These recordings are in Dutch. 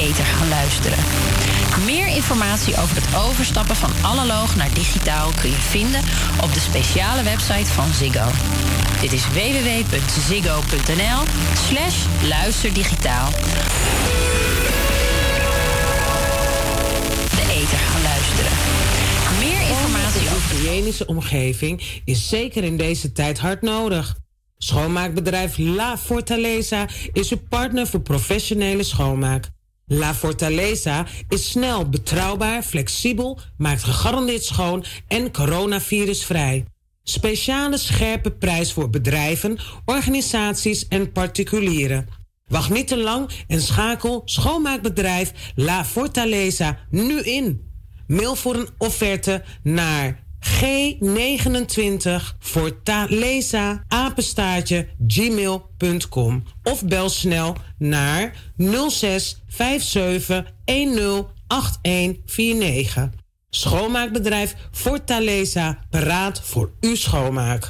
ether gaan luisteren. Meer informatie over het overstappen van analoog naar digitaal kun je vinden op de speciale website van Ziggo. Dit is www.ziggo.nl/luisterdigitaal. De ether gaan luisteren. Meer informatie over de hygiënische omgeving is zeker in deze tijd hard nodig. Schoonmaakbedrijf La Fortaleza is uw partner voor professionele schoonmaak. La Fortaleza is snel, betrouwbaar, flexibel, maakt gegarandeerd schoon en coronavirusvrij. Speciale scherpe prijs voor bedrijven, organisaties en particulieren. Wacht niet te lang en schakel schoonmaakbedrijf La Fortaleza nu in. Mail voor een offerte naar G29fortaleza@gmail.com of bel snel naar 06 57 10 8149. Schoonmaakbedrijf Fortaleza, paraat voor uw schoonmaak.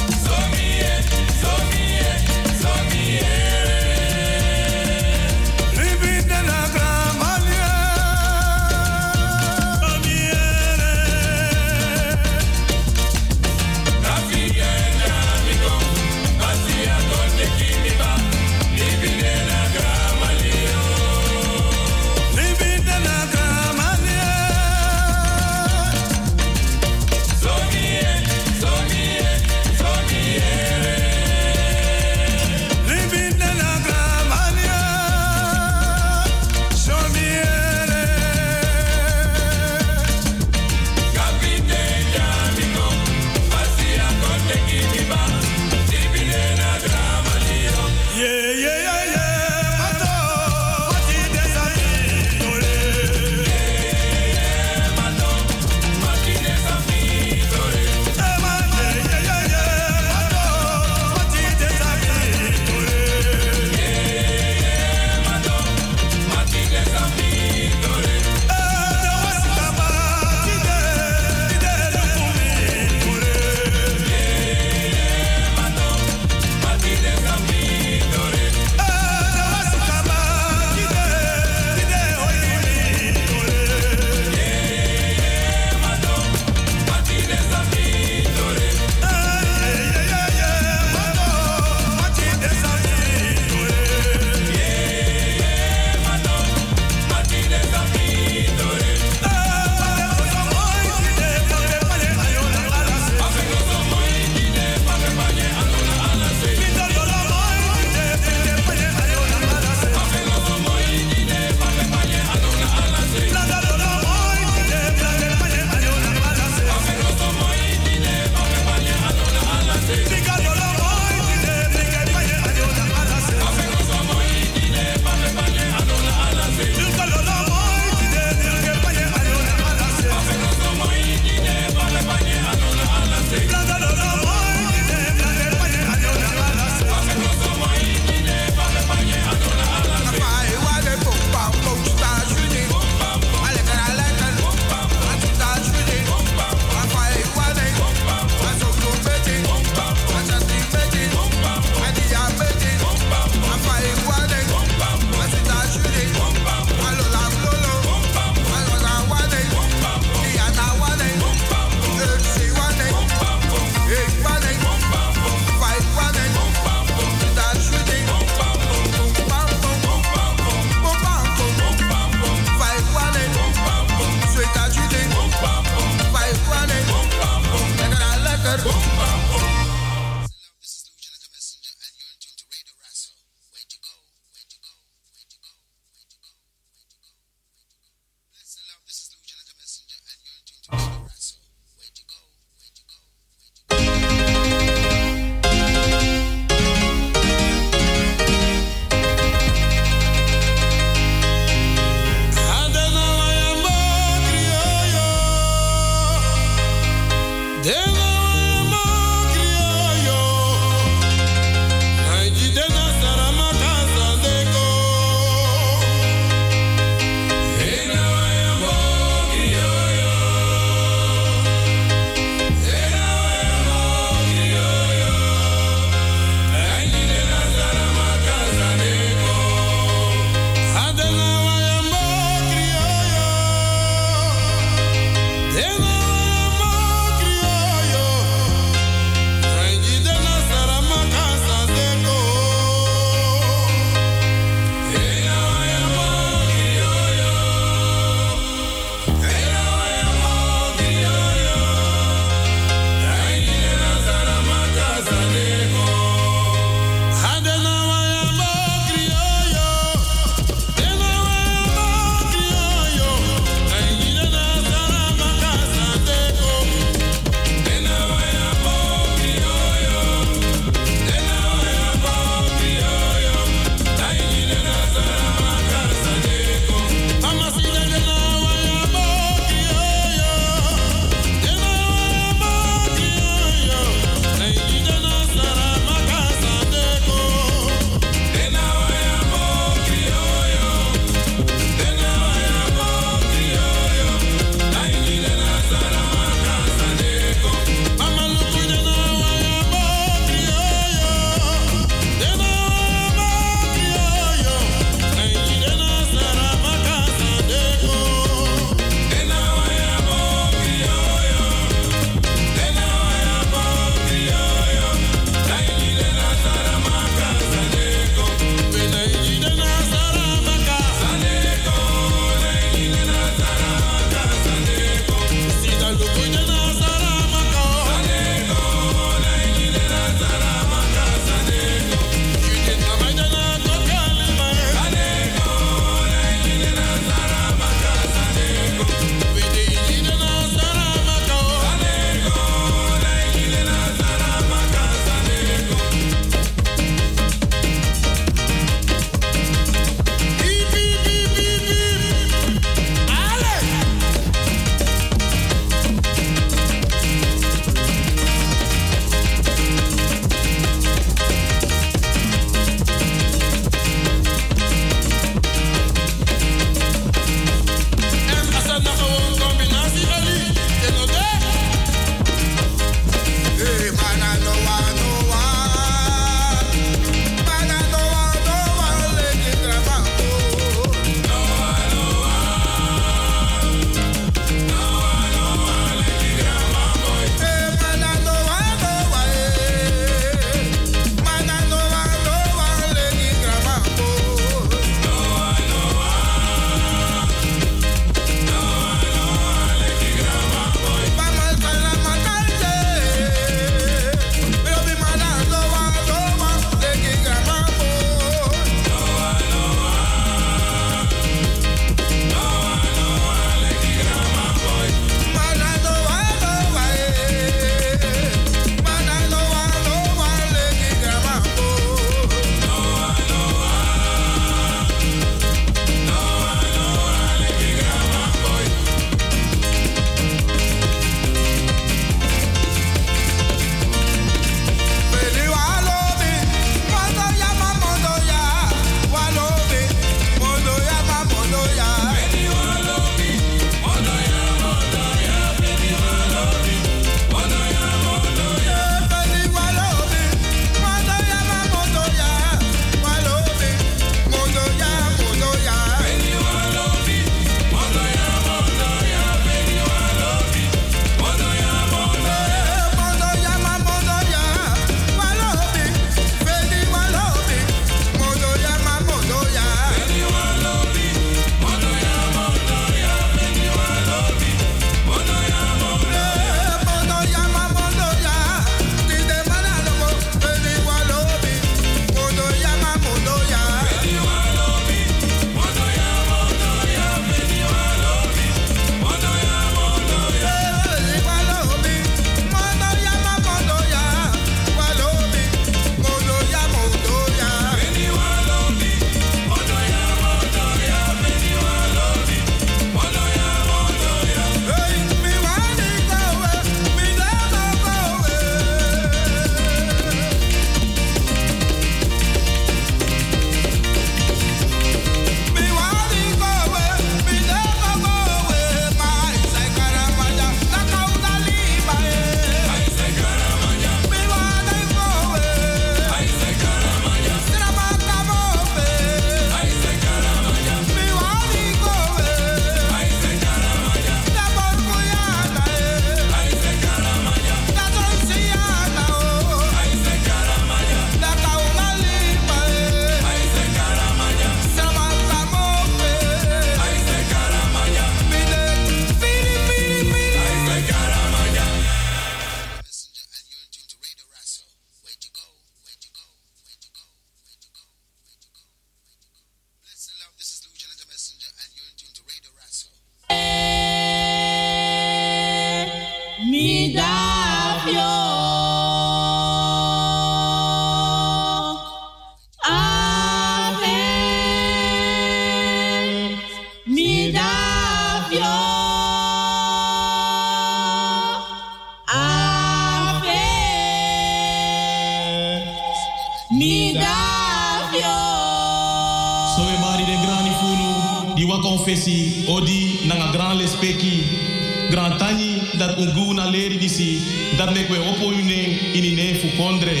diwa confessie odi nanga grand lespeki grand tani dat ungu na leri disi dat mek we opo yune inine fu kondre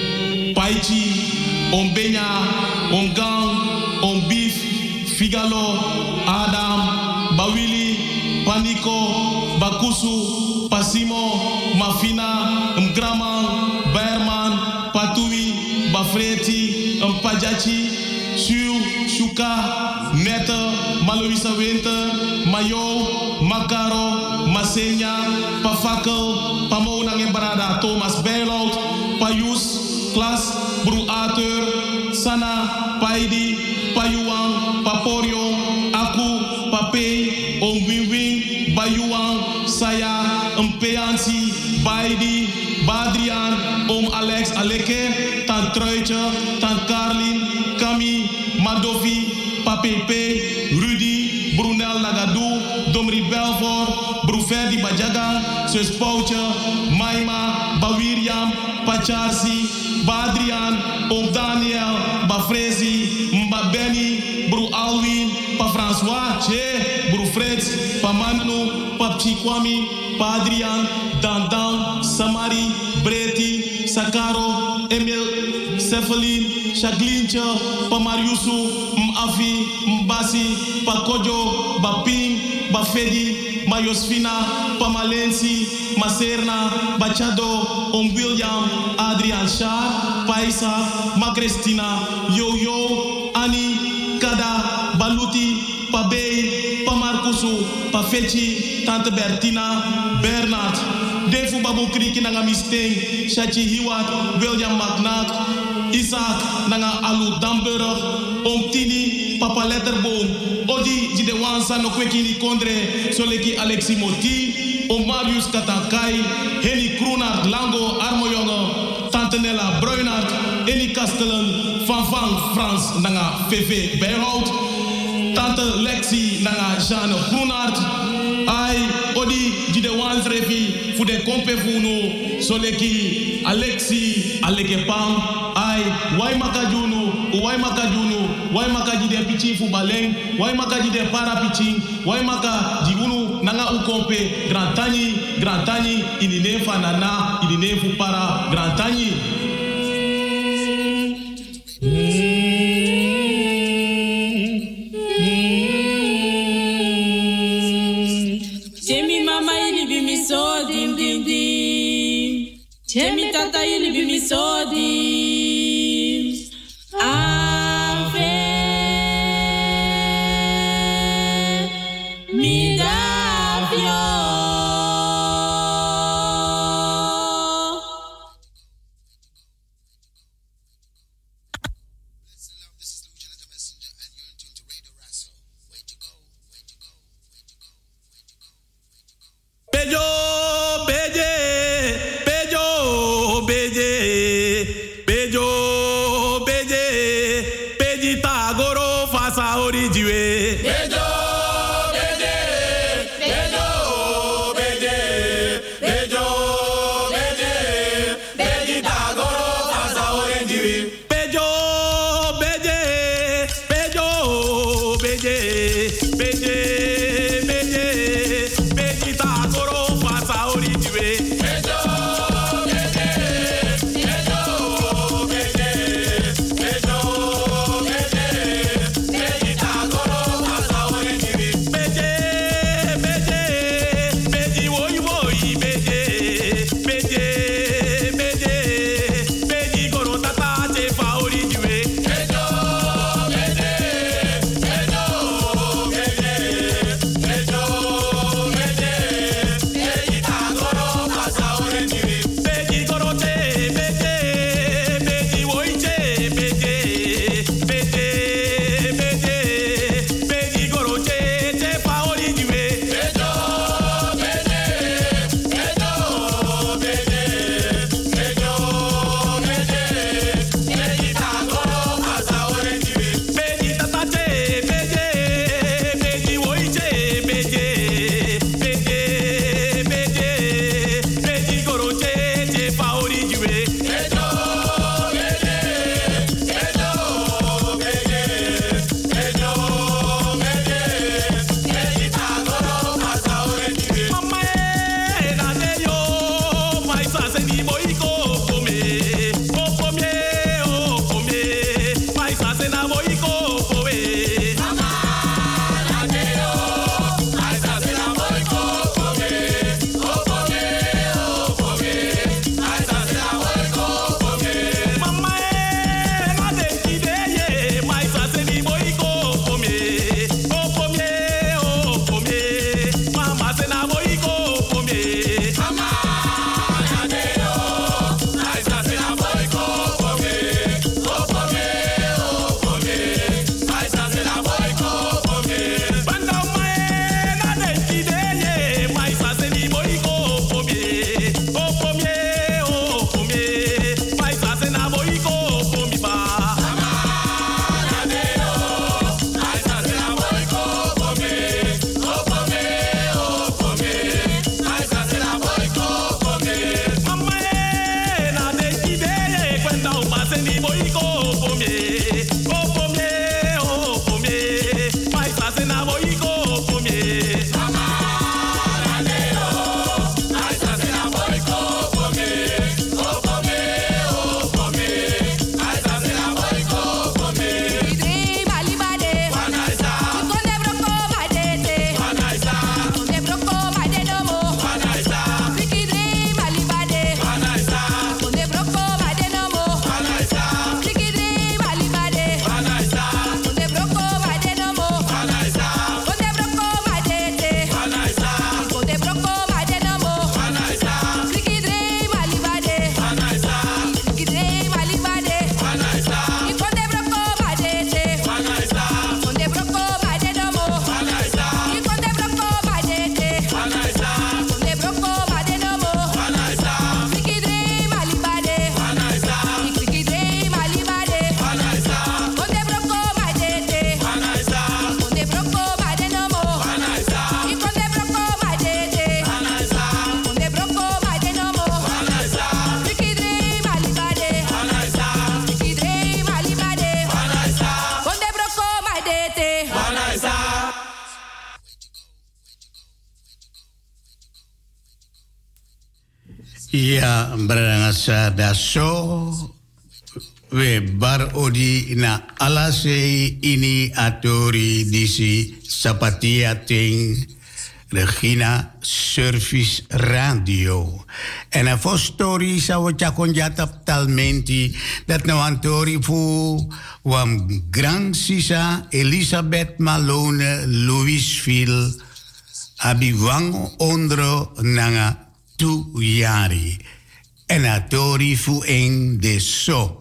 paichi om benya om gang om beef figalo adam bawili paniko bakusu pasimo mafina mgraman berman patui bafreti pajachi Shuka, Nette, Maloisa Winter, Mayo, Makaro, Masenya, Pafakel, Pamonang en Barada, Thomas Bijlout, Payus, Klas, Bru Arthur, Sana, Paidi, Payuang, Paporion, Aku, Pape, Om Wing, Bayuang, Saya, Mpeansi, Baidi, Badrian, Om Alex Aleke, Tant Truitje, Tant Carlin, Kami, Madovi, Papepe, Rudy, Brunel Lagadou, Domri Belfort, Bruferdi Bajaga, Sus Poutje, Maima, Bawiriam, Pacharsi, Badrian, Om Daniel, Bafrezi, Mbabeni, Bru Alwin, Pa François, Che, Bru Freds, Pa Manu, Pa Chikwami, Pa Adrian, Dandan, Samari, Breti, Sakaro, Emil, Cephalin, Shaglincha, Pamariusu, Mafi, Mbasi, Pakojo, Baping, Bafedi, Mayosfina, Pamalensi, Maserna, Bachado, Om William, Adrian Shah, Paisa, Macrestina, Yo-Yo, Ani, Kada, Baluti, Pabei, Pamarkusu, Pafechi, Tante Bertina, Bernard, Defu Babu Kriki Nanga Misteng, Shachi Hiwat, William McNack, Isaac nanga Alu Damburg, Omtini, Papa Letterboom, Odi di de Wansa no kwekini kondre, Soleki Alexi Moti, Marius Katankai, Henny Kroenart, Lango, Armojonge, Tante Nella Bruinart, Eni Kastelen, Van Frans nanga VV Bijhout, Tante Lexi nanga Jeanne Groenart, Ai, Odi di de Wansrevi, voor de Kompefuno, Soleki Alexi, Alekepang, Ai, wai makajunu, wai makaji de pichi fu baleng, wai makaji de para pichi, wai makaji unu nanga ukompe, grantani, inine fanana, inine fu para, grantani. Chemi mama ili bimi so dim dim dim, chemi tata ili bimi so dim. Ja, brangasa daso we bar odi na alase ini atori disi sapatia ting Regina Service Radio. En een voor story zou ik konjata talmenti dat nou antori fu wam Grand Sisa Elisabeth Malone Louisville abiwang ondro nanga tu yari. En atori fu een de so.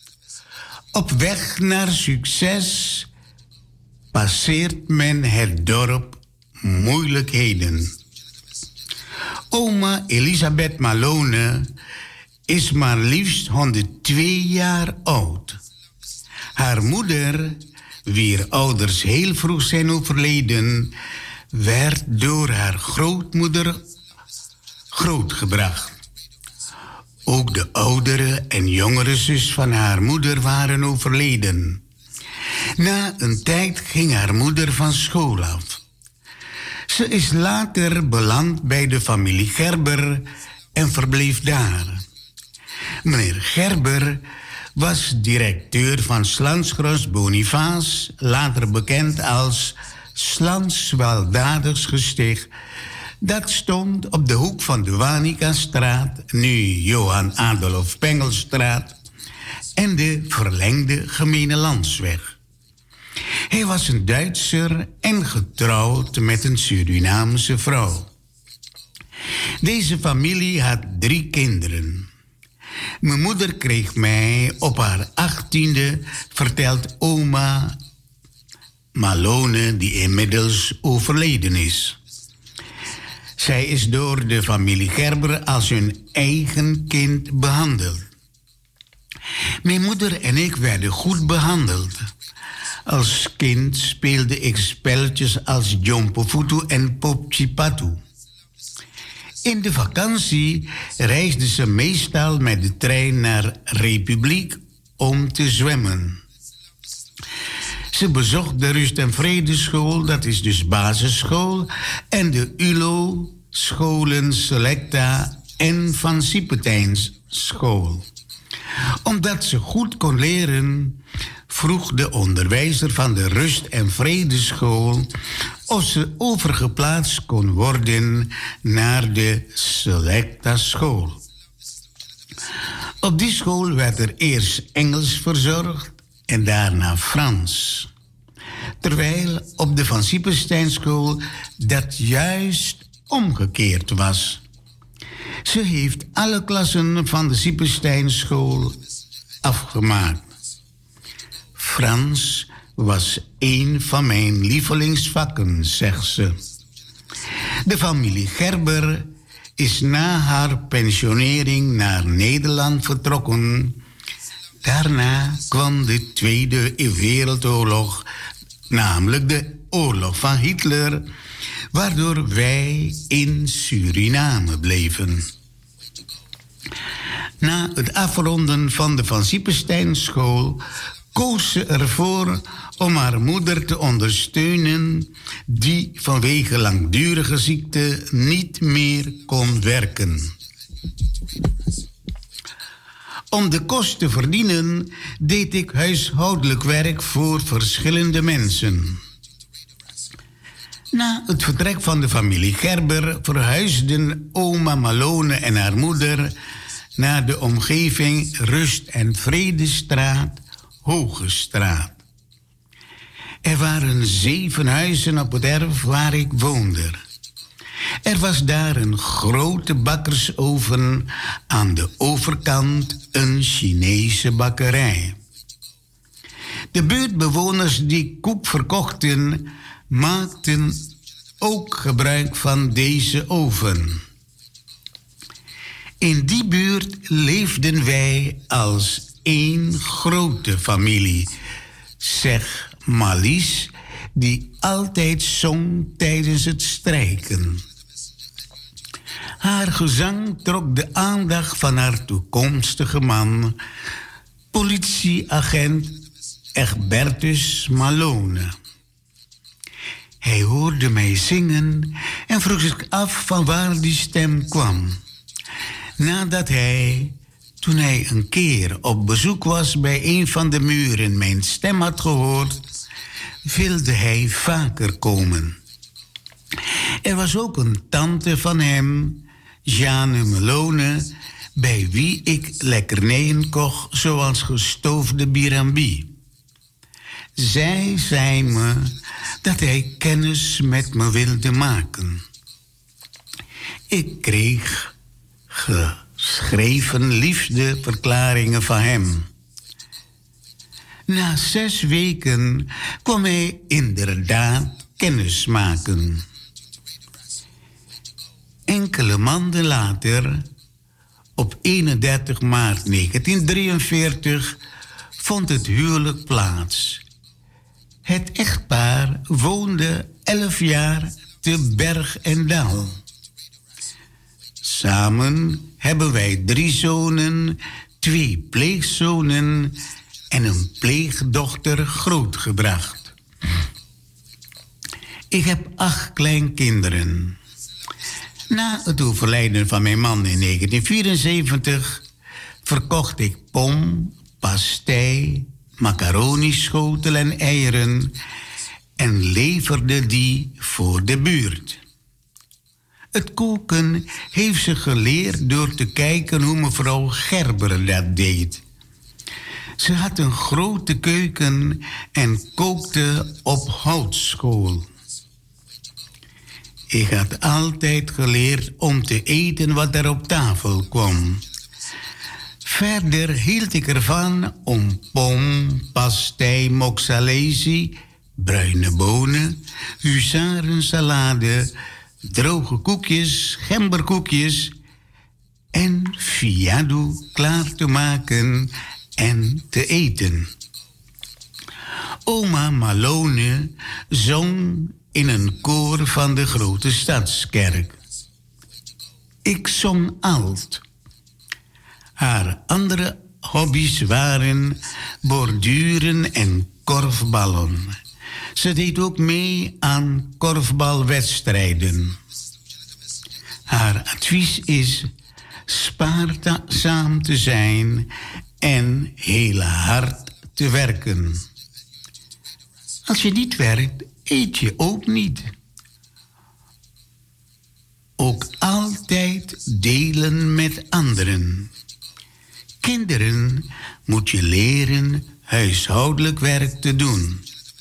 Op weg naar succes passeert men het dorp moeilijkheden. Oma Elisabeth Malone is maar liefst 102 jaar oud. Haar moeder, wier ouders heel vroeg zijn overleden, werd door haar grootmoeder grootgebracht. Ook de oudere en jongere zus van haar moeder waren overleden. Na een tijd ging haar moeder van school af. Ze is later beland bij de familie Gerber en verbleef daar. Meneer Gerber was directeur van Slansgros Boniface, later bekend als Slans Weldadigschesticht. Dat stond op de hoek van de Wanika-straat, nu Johan Adolf Pengelstraat, en de verlengde Gemene Landsweg. Hij was een Duitser en getrouwd met een Surinaamse vrouw. Deze familie had 3 kinderen. Mijn moeder kreeg mij op haar 18e, vertelt oma Malone, die inmiddels overleden is. Zij is door de familie Gerber als hun eigen kind behandeld. Mijn moeder en ik werden goed behandeld. Als kind speelde ik spelletjes als Jompofutu en Popchipatu. In de vakantie reisde ze meestal met de trein naar Republiek om te zwemmen. Ze bezocht de Rust- en Vredeschool, dat is dus basisschool, en de ULO, scholen Selecta en Van Siepertijns school. Omdat ze goed kon leren, vroeg de onderwijzer van de Rust- en Vredeschool of ze overgeplaatst kon worden naar de Selecta school. Op die school werd er eerst Engels verzorgd en daarna Frans. Terwijl op de Van Siepensteinschool dat juist omgekeerd was. Ze heeft alle klassen van de Siepensteinschool afgemaakt. Frans was een van mijn lievelingsvakken, zegt ze. De familie Gerber is na haar pensionering naar Nederland vertrokken. Daarna kwam de Tweede Wereldoorlog, namelijk de oorlog van Hitler, waardoor wij in Suriname bleven. Na het afronden van de Van Siepensteinschool koos ze ervoor om haar moeder te ondersteunen, die vanwege langdurige ziekte niet meer kon werken. Om de kost te verdienen deed ik huishoudelijk werk voor verschillende mensen. Na het vertrek van de familie Gerber verhuisden oma Malone en haar moeder naar de omgeving Rust- en Vredestraat, Hogestraat. Er waren 7 huizen op het erf waar ik woonde. Er was daar een grote bakkersoven, aan de overkant een Chinese bakkerij. De buurtbewoners die koek verkochten, maakten ook gebruik van deze oven. In die buurt leefden wij als één grote familie, zegt Malies, die altijd zong tijdens het strijken. Haar gezang trok de aandacht van haar toekomstige man, politieagent Egbertus Malone. Hij hoorde mij zingen en vroeg zich af van waar die stem kwam. Nadat hij, toen hij een keer op bezoek was bij een van de muren, mijn stem had gehoord, wilde hij vaker komen. Er was ook een tante van hem, Jeanne Malone, bij wie ik lekkernijen kocht, zoals gestoofde birambi. Zij zei me dat hij kennis met me wilde maken. Ik kreeg geschreven liefdeverklaringen van hem. Na 6 weken kwam hij inderdaad kennis maken. Enkele maanden later, op 31 maart 1943, vond het huwelijk plaats. Het echtpaar woonde 11 jaar te Berg en Dal. Samen hebben wij 3 zonen, 2 pleegzonen en een pleegdochter grootgebracht. Ik heb 8 kleinkinderen. Na het overlijden van mijn man in 1974 verkocht ik pom, pastei, macaroni-schotel en eieren en leverde die voor de buurt. Het koken heeft ze geleerd door te kijken hoe mevrouw Gerber dat deed. Ze had een grote keuken en kookte op houtskool. Ik had altijd geleerd om te eten wat er op tafel kwam. Verder hield ik ervan om pom, pastei, moxalesi, bruine bonen, huzarensalade, droge koekjes, gemberkoekjes en fiado klaar te maken en te eten. Oma Malone zong in een koor van de grote stadskerk. Ik zong alt. Haar andere hobby's waren borduren en korfballen. Ze deed ook mee aan korfbalwedstrijden. Haar advies is spaarzaam te zijn en heel hard te werken. Als je niet werkt, eet je ook niet. Ook altijd delen met anderen. Kinderen moet je leren huishoudelijk werk te doen.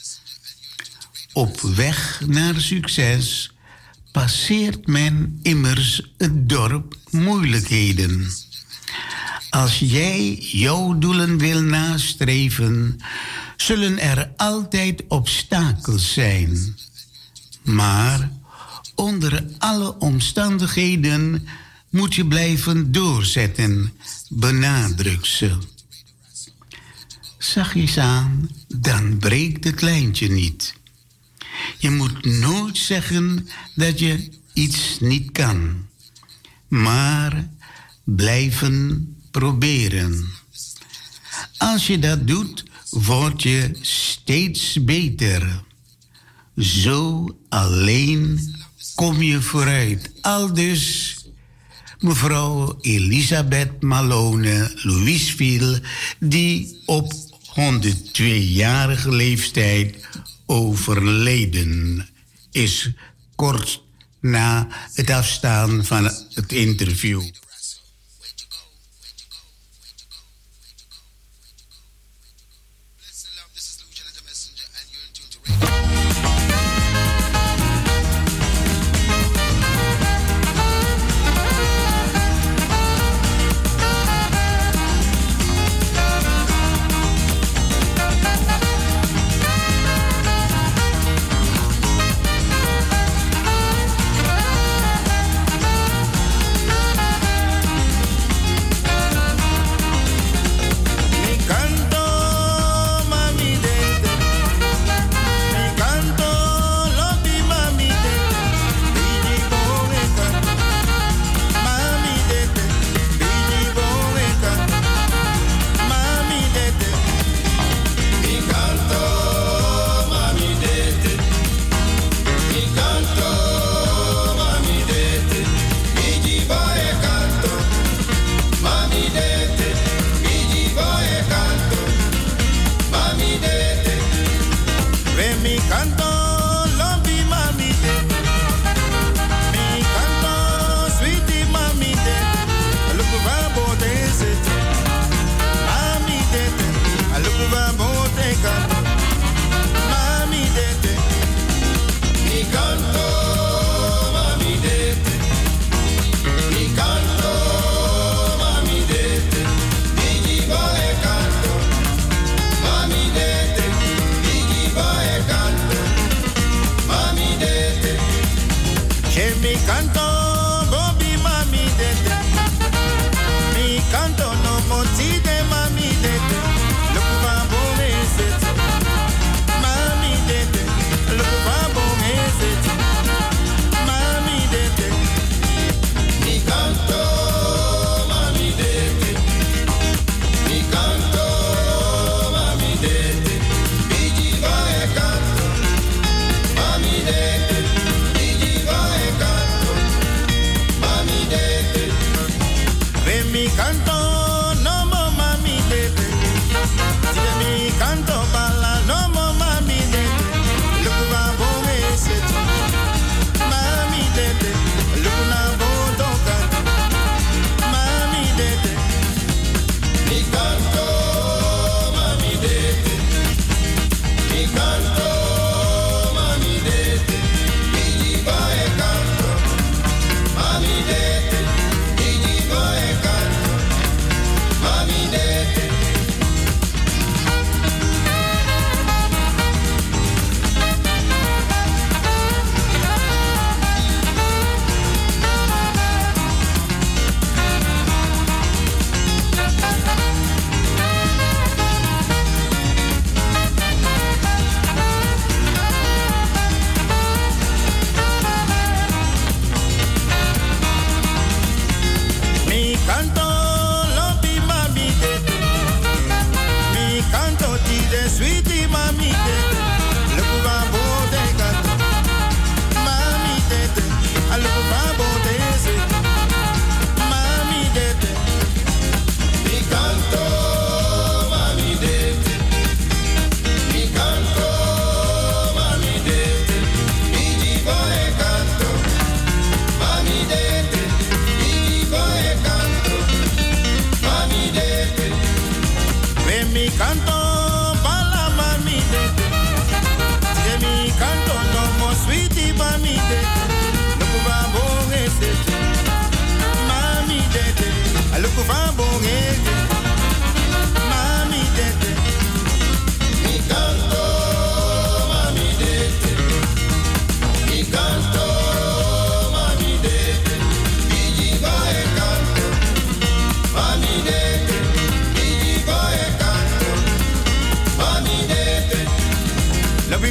Op weg naar succes passeert men immers het dorp moeilijkheden. Als jij jouw doelen wil nastreven, zullen er altijd obstakels zijn. Maar onder alle omstandigheden moet je blijven doorzetten, benadrukt ze. Zachtjes aan, dan breekt het lijntje niet. Je moet nooit zeggen dat je iets niet kan, maar blijven proberen. Als je dat doet, word je steeds beter. Zo alleen kom je vooruit. Aldus mevrouw Elisabeth Malone Louisville, die op 102-jarige leeftijd overleden is, kort na het afstaan van het interview.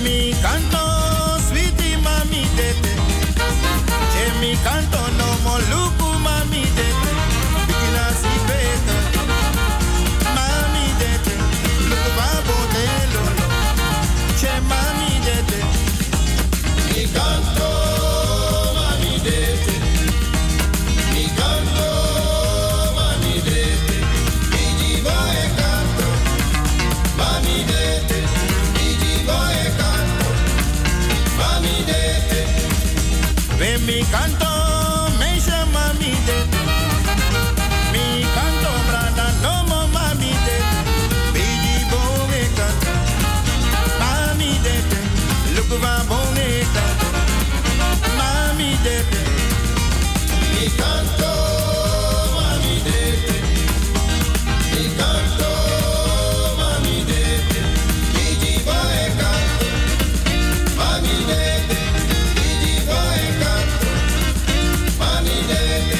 mi canto, sweetie mami dete. Che mi canto no moluku mami dete. Bikina si beta. Mami dete. Luku babo de lolo. Che mami dete. Mi canto mami dete. Mi canto mami dete. Mi diva e canto. Mami dete. Mi diva e canto. Mami dete. Ven mi canto, me llama mami dete. Mi canto brada no mo mami dete. Mi diva e canto. Mami dete. Look va bone canto. Mami dete. Mi canto mami dete. Mi canto mami dete. Mi diva e canto. Mami dete. Mi diva e canto. Mami dete.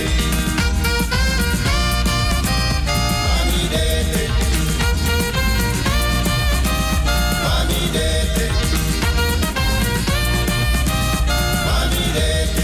Mami dete. Mami dete. Mami dete.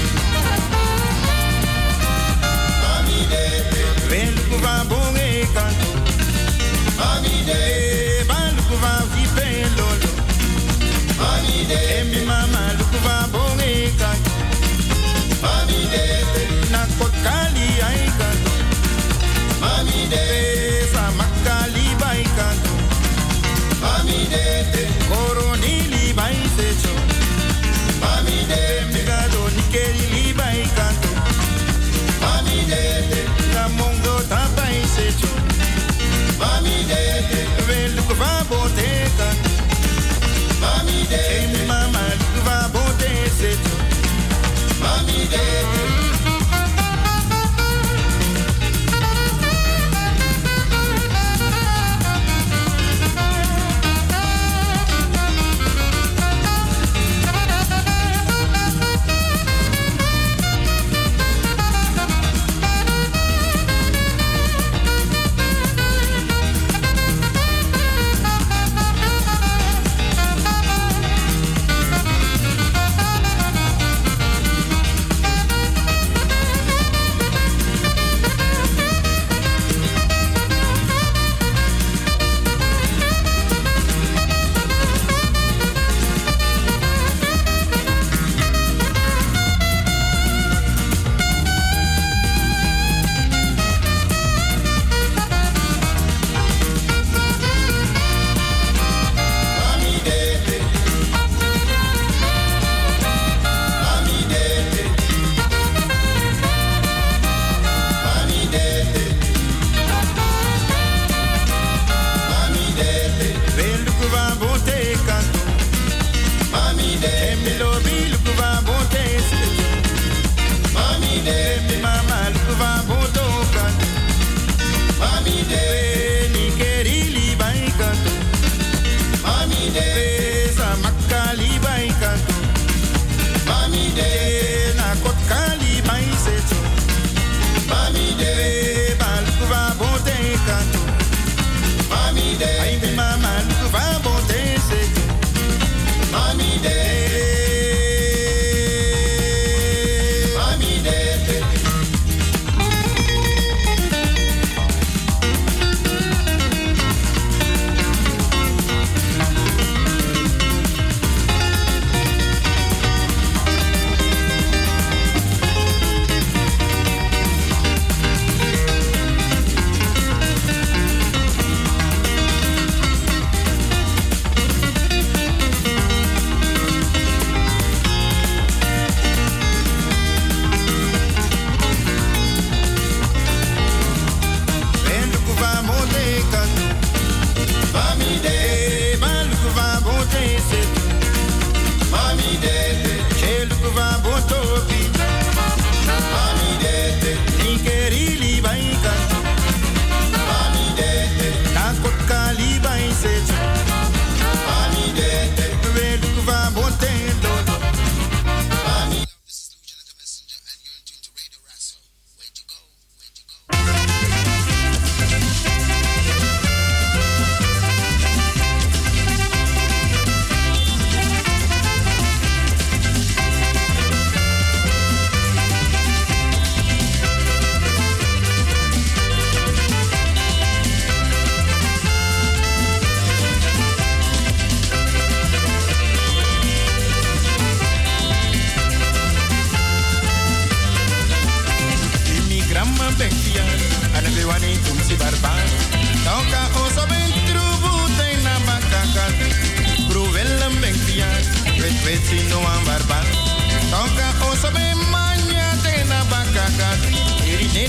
Mami dete. Ven lukuva bonge canto. Mami dete. Ban lukuva vipe lolo. Mami dete. Mi mama lukuva bonge canto. Mami dete. Na kotkali ai canto. Mami dete. Sa makali bai canto. Mami dete. Coronili bai secho. Mami dete. Migado nikeri li bai canto. Mami dete. Na mongo tapai secho. Mami dete. Velu va bote canto. Mami dete. Mi mama va bote secho. Mami dete. Mami dete. Mami dete. Mami dete. Mami dete. Ven lukuva bote canto. Mami dete. Mi lobi lukuva bote secho. Mami dete. Mi mama lukuva boto canto. Mami dete. Ni kerili bai canto. Mami dete. Sa makali bai canto. Mami dete. Na kotkali bai secho. Mami dete. Ba lukuva bote canto. Mami dete. Ai mi mama lukuva bote secho. Mami dete. Mami dete.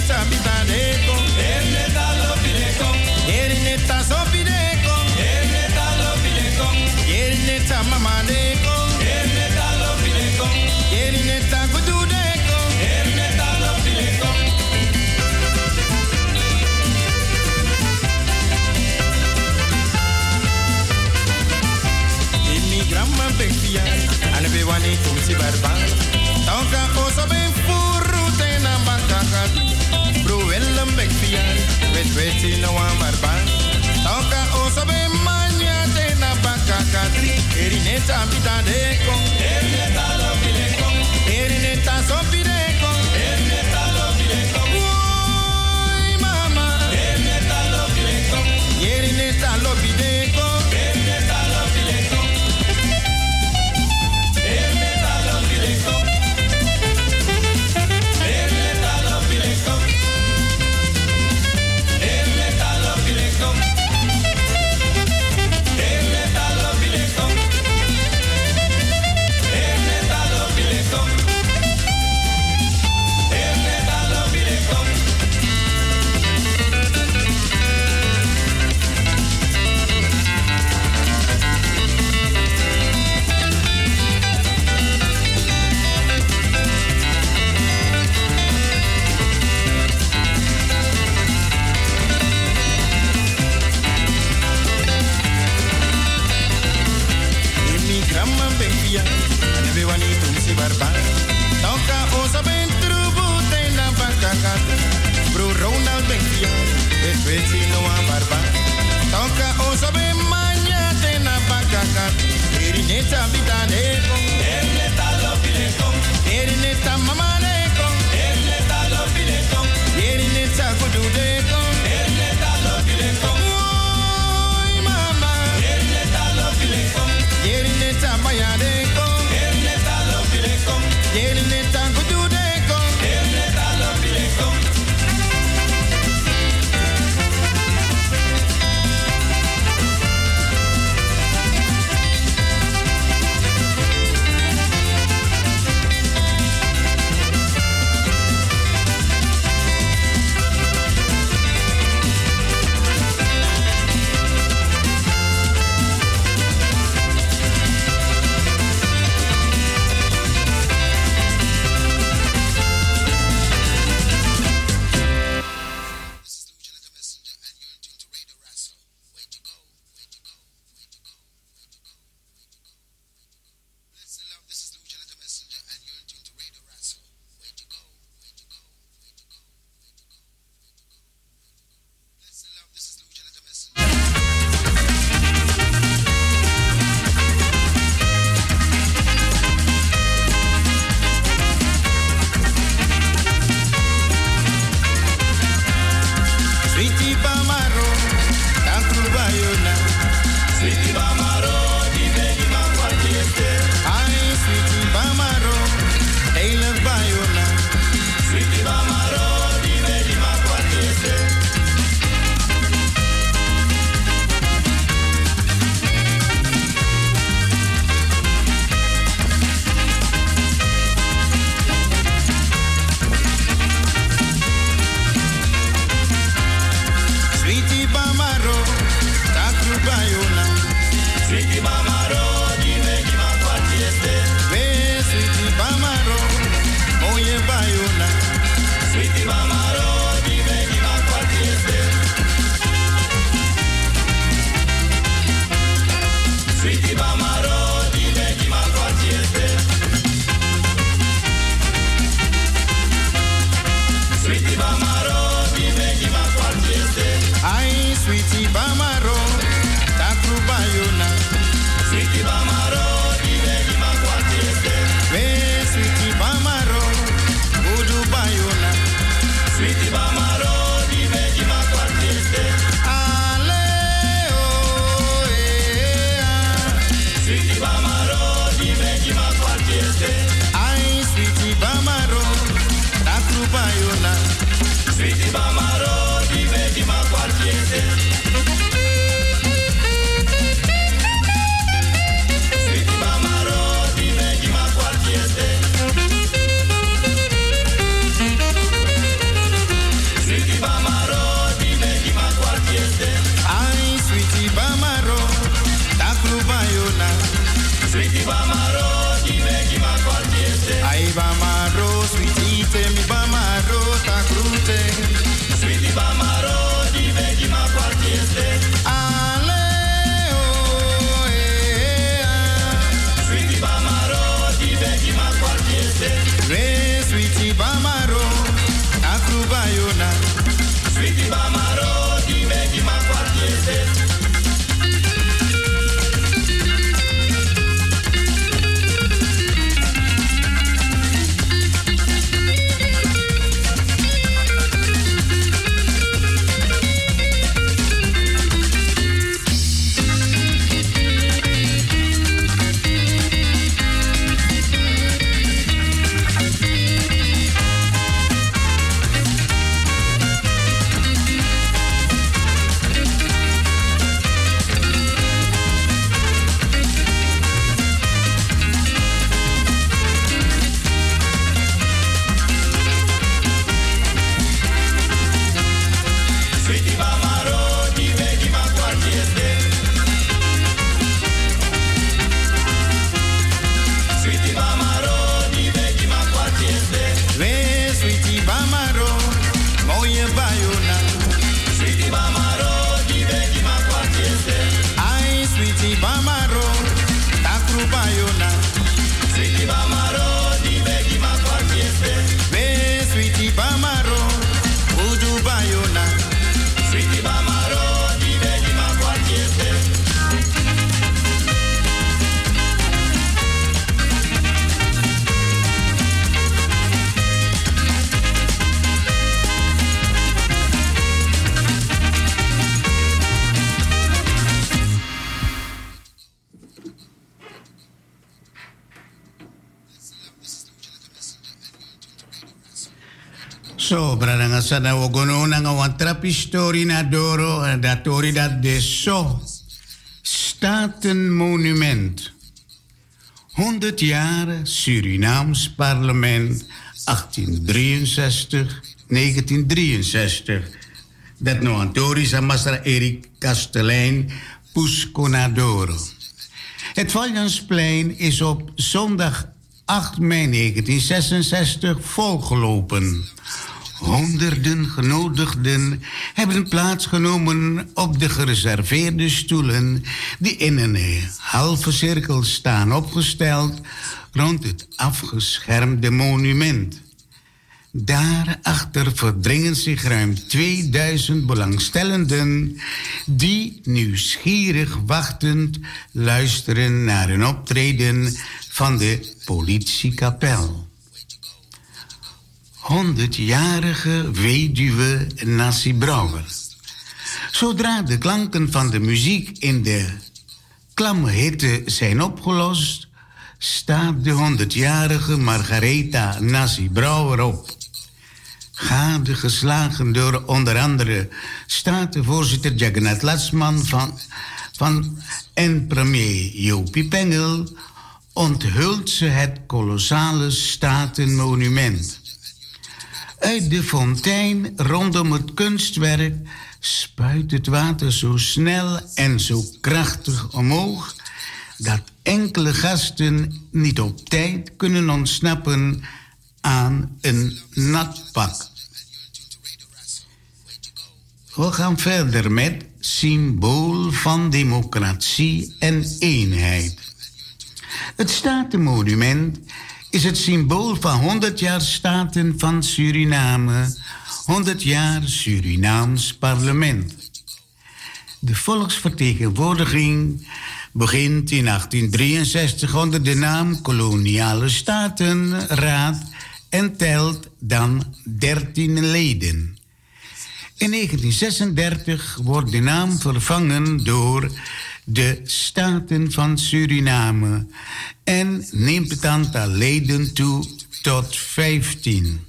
sabitadeko. Erneta lopideko. Erneta sopideko. Erneta lopideko. Erneta mamadeko. Erneta lopideko. Erneta kududeko. Erneta lopideko. Immigrama bekfia. Ane be wani kumsi barbang. Tauka oso ben furu tena bakakati. Bruellum bekfia. Wet no wan barbang. Tauka oso ben manya tena bakakati. Erineta bitadeko. Erineta lopideko. Erineta sopideko. Erineta lopideko. Oi mama. Erineta lopideko. Erineta lopideko. Erineta lopideko. Erineta lopideko. Erineta lopideko. Erineta lopideko. Erineta lopideko. Sweetie Bamaro, die weg in mijn kwartier. Ai Bamaro, sweetie, mi Bamaro, ta groete. Sweetie Bamaro, die weg in mijn kwartier. Ale, oh, Sweetie Bamaro, die weg in mijn kwartier. We, Sweetie Bamaro, akrubayona. Sweetie Bamaro, die weg in mijn kwartier. So, brada sana wogono nga wan trapi story na doro en dat tori dat de so Statenmonument. 100 jaar Surinaams parlement 1863-1963. Dat no antori sa Masra Erik Kastelein Pusconadoro. Het Valjansplein is op zondag 8 mei 1966 volgelopen. Honderden genodigden hebben plaatsgenomen op de gereserveerde stoelen die in een halve cirkel staan opgesteld rond het afgeschermde monument. Daarachter verdringen zich ruim 2000 belangstellenden die nieuwsgierig wachtend luisteren naar een optreden van de politiekapel. 100-jarige weduwe Nassie Brouwer. Zodra de klanken van de muziek in de klamme hitte zijn opgelost, staat de 100-jarige Margaretha Nassie Brouwer op. Gadegeslagen door onder andere statenvoorzitter Jagannath Laxman en premier Jopie Pengel, onthult ze het kolossale Statenmonument. Uit de fontein rondom het kunstwerk spuit het water zo snel en zo krachtig omhoog dat enkele gasten niet op tijd kunnen ontsnappen aan een nat pak. We gaan verder met symbool van democratie en eenheid. Het Statenmonument is het symbool van 100 jaar Staten van Suriname, 100 jaar Surinaams parlement. De volksvertegenwoordiging begint in 1863 onder de naam Koloniale Statenraad en telt dan 13 leden. In 1936 wordt de naam vervangen door de Staten van Suriname en neemt het aantal leden toe tot 15.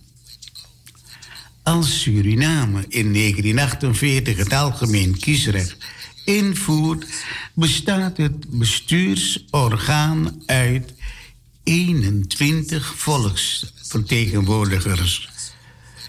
Als Suriname in 1948 het algemeen kiesrecht invoert, bestaat het bestuursorgaan uit 21 volksvertegenwoordigers.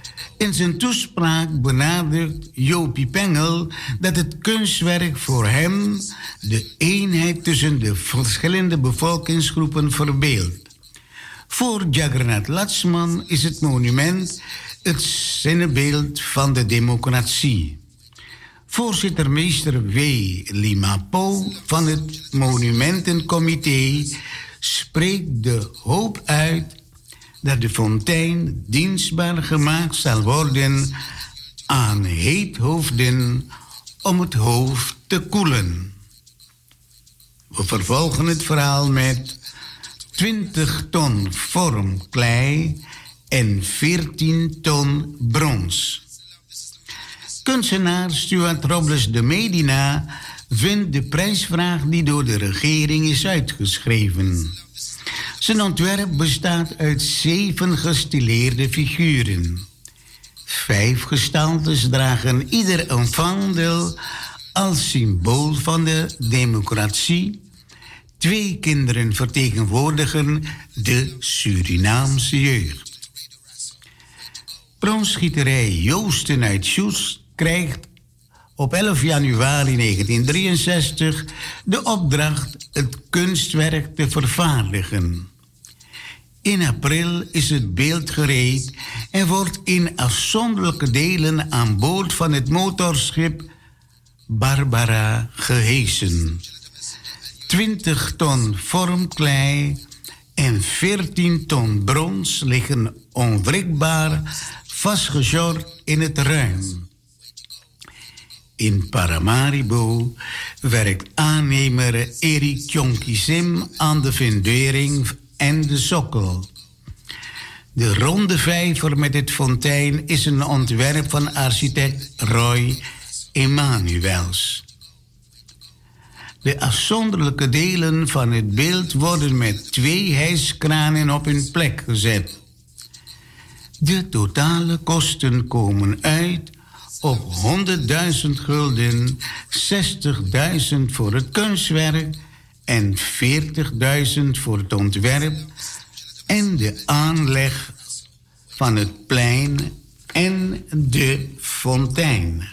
In zijn toespraak benadrukt Jopie Pengel dat het kunstwerk voor hem de eenheid tussen de verschillende bevolkingsgroepen verbeeldt. Voor Jagannath Laxman is het monument het zinnebeeld van de democratie. Voorzitter meester W. Limapo van het Monumentencomité spreekt de hoop uit dat de fontein dienstbaar gemaakt zal worden aan heethoofden om het hoofd te koelen. We vervolgen het verhaal met 20 ton vormklei en 14 ton brons. Kunstenaar Stuart Robles de Medina vindt de prijsvraag die door de regering is uitgeschreven. Zijn ontwerp bestaat uit 7 gestileerde figuren. 5 gestaltes dragen ieder een vaandel als symbool van de democratie. 2 kinderen vertegenwoordigen de Surinaamse jeugd. Bronsschieterij Joosten uit Soest krijgt op 11 januari 1963 de opdracht het kunstwerk te vervaardigen. In april is het beeld gereed en wordt in afzonderlijke delen aan boord van het motorschip Barbara gehesen. 20 ton vormklei en 14 ton brons liggen onwrikbaar vastgezorgd in het ruim. In Paramaribo werkt aannemer Erik Tjonkiesim aan de fundering en de sokkel. De ronde vijver met het fontein is een ontwerp van architect Roy Emanuels. De afzonderlijke delen van het beeld worden met 2 hijskranen op hun plek gezet. De totale kosten komen uit op 100.000 gulden, 60.000 voor het kunstwerk en 40.000 voor het ontwerp en de aanleg van het plein en de fontein.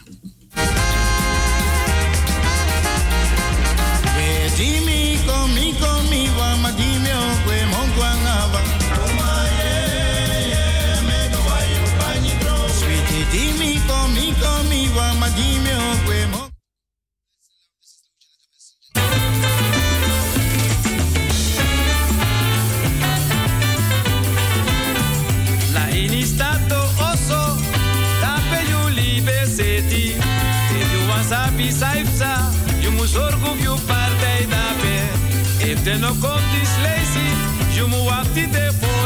Saipsa, you must orgo you partij daarbij. If there no komt is lazy, you must wacht it for.